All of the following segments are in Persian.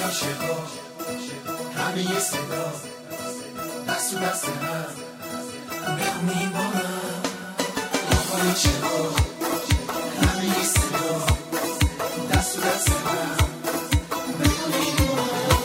عاشقا همه صدا دست و دست هم بخونیم با هم آقای عاشقا همه صدا دست و دست هم بخونیم با هم.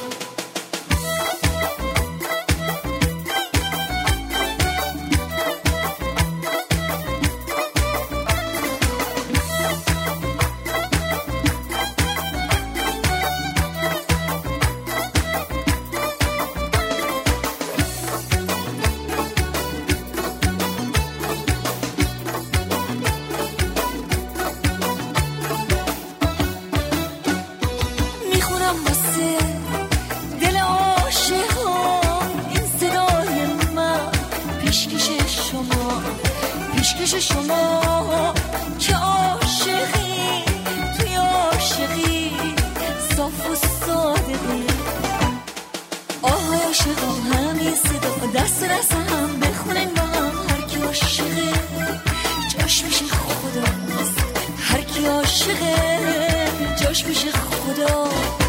پیشکش شما که عاشقی توی عاشقی صاف و صادقی آهای عاشقا همین صدا دست دست هم بخونین با هم هر کی عاشقه جاش پیش خداست هر کی عاشقه جاش پیش خداست.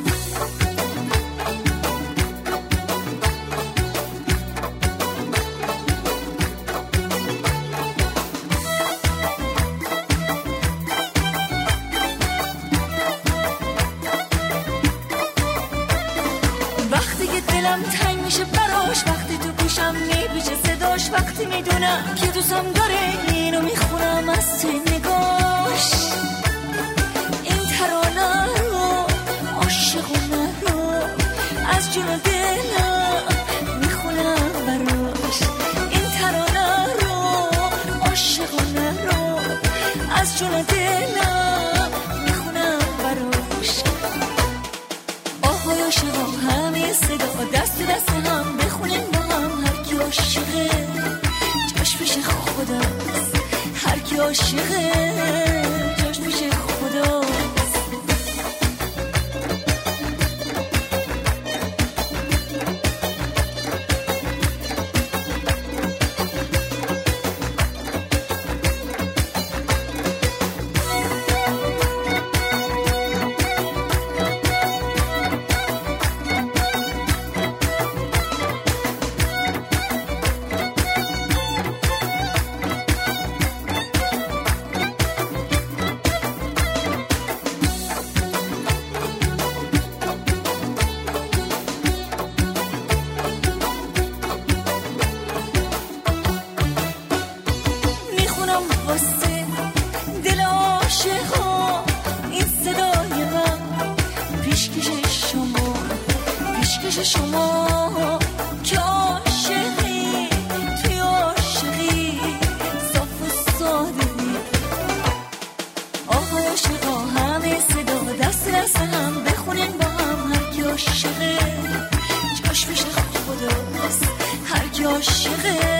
دلم تنگ میشه براش وقتی تو گوشم میپیچه صداش وقتی میدونم که دوستم داره اینو میخونم از توی نگاش این ترانه رو عاشقونه رو از جون دلم میخونم براش این ترانه رو عاشقونه رو از جون دلم میخونم براش آهای عاشقا همه صدا دست دست هم بخونیم با هم هر کی عاشقه جاش پیش خداست هر کی عاشقه جاش پیش خداست. واسه دل عاشقا این صدای من پیشکش شما که عاشقی توی عاشقی صاف و صادقی آهای عاشقا همه صدا دست دست هم بخونین با هم هر کی عاشقه جاش پیش خداست هر کی عاشقه